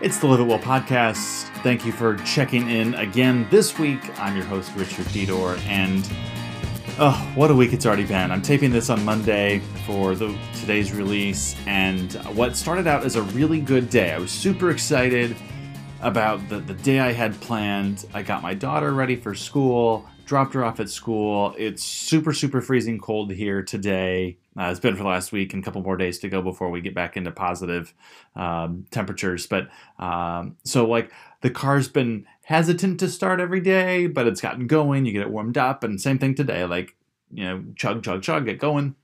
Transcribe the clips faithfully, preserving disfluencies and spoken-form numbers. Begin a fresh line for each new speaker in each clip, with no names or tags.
It's the Live It Well podcast. Thank you for checking in again this week. I'm your host, Richard Didor, and oh, what a week it's already been. I'm taping this on Monday for the today's release, and what started out as a really good day. I was super excited about the, the day I had planned. I got my daughter ready for school, dropped her off at school. It's super, super freezing cold here today. Uh, it's been for the last week and a couple more days to go before we get back into positive um, temperatures. But um, so like the car's been hesitant to start every day, but it's gotten going. You get it warmed up, and same thing today. Like, you know, chug, chug, chug, get going.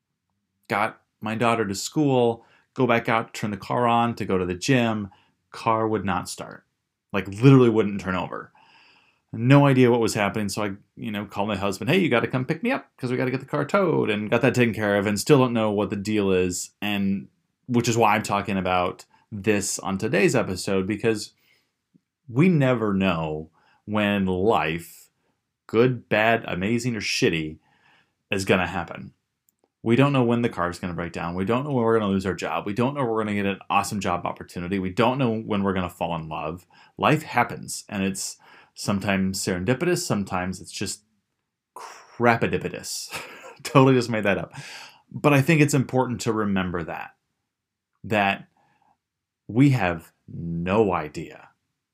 Got my daughter to school, go back out, turn the car on to go to the gym. Car would not start. Like literally wouldn't turn over. No idea what was happening, so I, you know, called my husband, hey, you got to come pick me up because we got to get the car towed, and got that taken care of, and still don't know what the deal is, and which is why I'm talking about this on today's episode, because we never know when life, good, bad, amazing, or shitty, is going to happen. We don't know when the car is going to break down. We don't know when we're going to lose our job. We don't know when we're going to get an awesome job opportunity. We don't know when we're going to fall in love. Life happens, and it's sometimes serendipitous, sometimes it's just crapidipitous. Totally just made that up. But I think it's important to remember that, that we have no idea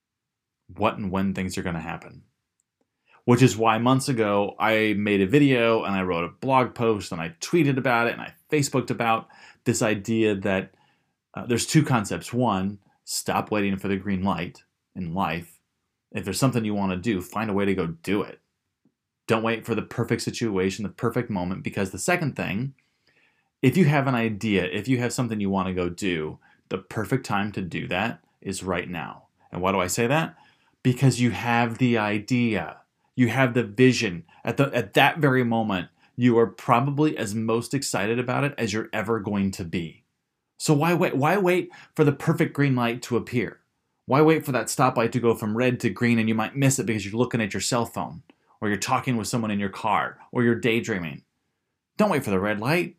what and when things are going to happen. Which is why months ago I made a video and I wrote a blog post and I tweeted about it and I Facebooked about this idea that uh, there's two concepts. One, stop waiting for the green light in life. If there's something you want to do, find a way to go do it. Don't wait for the perfect situation, the perfect moment, because the second thing, if you have an idea, if you have something you want to go do, the perfect time to do that is right now. And why do I say that? Because you have the idea. You have the vision. At the at that very moment, you are probably as most excited about it as you're ever going to be. So why wait? Why wait for the perfect green light to appear? Why wait for that stoplight to go from red to green and you might miss it because you're looking at your cell phone, or you're talking with someone in your car, or you're daydreaming? Don't wait for the red light.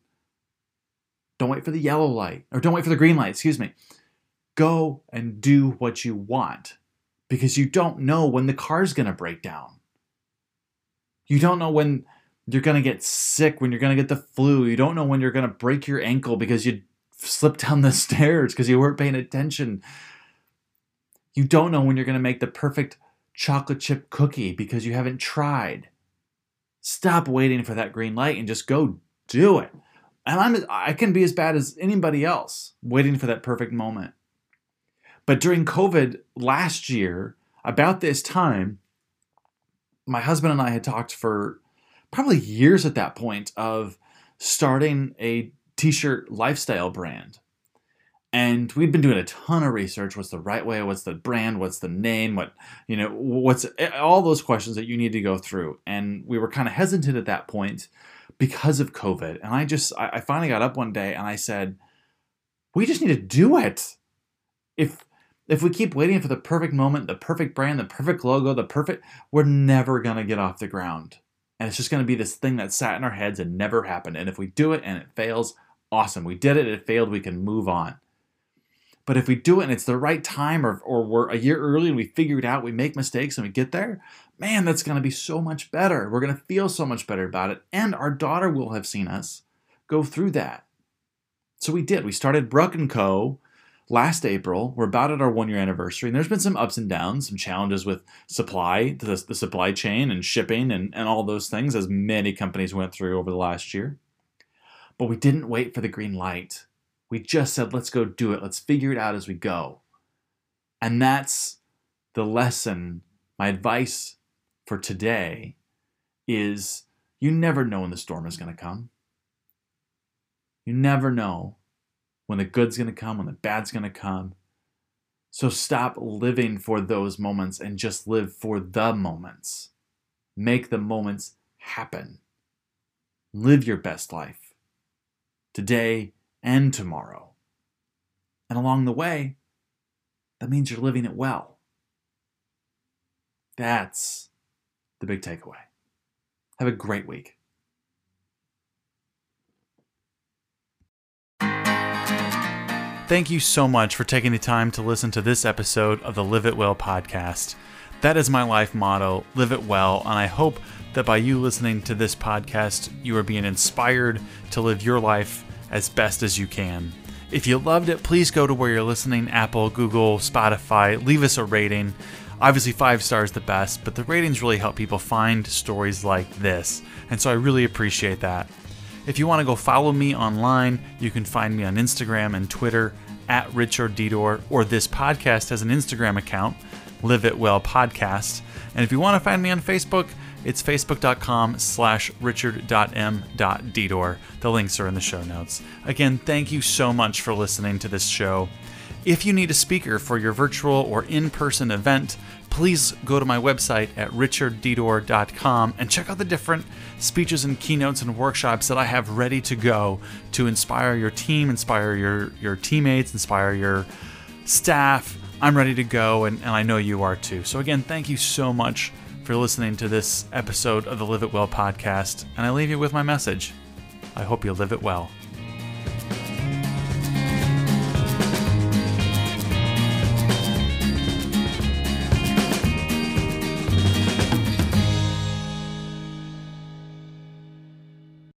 Don't wait for the yellow light, or don't wait for the green light, excuse me. Go and do what you want, because you don't know when the car's going to break down. You don't know when you're going to get sick, when you're going to get the flu. You don't know when you're going to break your ankle because you slipped down the stairs because you weren't paying attention. You don't know when you're going to make the perfect chocolate chip cookie because you haven't tried. Stop waiting for that green light and just go do it. And I'm I can be as bad as anybody else waiting for that perfect moment. But during COVID last year, about this time, my husband and I had talked for probably years at that point of starting a t-shirt lifestyle brand. And we'd been doing a ton of research. What's the right way? What's the brand? What's the name? What, you know, what's all those questions that you need to go through. And we were kind of hesitant at that point because of COVID. And I just, I finally got up one day and I said, we just need to do it. If, if we keep waiting for the perfect moment, the perfect brand, the perfect logo, the perfect, we're never going to get off the ground. And it's just going to be this thing that sat in our heads and never happened. And if we do it and it fails, awesome. We did it, it failed, we can move on. But if we do it and it's the right time, or, or we're a year early and we figure it out, we make mistakes and we get there, man, that's going to be so much better. We're going to feel so much better about it. And our daughter will have seen us go through that. So we did. We started Bruck and Co. last April. We're about at our one-year anniversary. And there's been some ups and downs, some challenges with supply, the, the supply chain and shipping and, and all those things, as many companies went through over the last year. But we didn't wait for the green light. We just said, let's go do it. Let's figure it out as we go. And that's the lesson. My advice for today is you never know when the storm is going to come. You never know when the good's going to come, when the bad's going to come. So stop living for those moments and just live for the moments. Make the moments happen. Live your best life today and tomorrow. And along the way, that means you're living it well. That's the big takeaway. Have a great week. Thank you so much for taking the time to listen to this episode of the Live It Well podcast. That is my life motto, live it well, and I hope that by you listening to this podcast, you are being inspired to live your life as best as you can. If you loved it, please go to where you're listening, Apple, Google, Spotify, leave us a rating. Obviously, five stars the best, but the ratings really help people find stories like this, and so I really appreciate that. If you want to go follow me online, you can find me on Instagram and Twitter at Richard Dedor, or this podcast has an Instagram account, Live It Well Podcast. And if you want to find me on Facebook, it's facebook.com slash richard.m.dedor. The links are in the show notes. Again, thank you so much for listening to this show. If you need a speaker for your virtual or in-person event, please go to my website at richard dedor dot com and check out the different speeches and keynotes and workshops that I have ready to go to inspire your team, inspire your, your teammates, inspire your staff. I'm ready to go, and, and I know you are too. So again, thank you so much for listening to this episode of the Live It Well podcast, and I leave you with my message. I hope you live it well.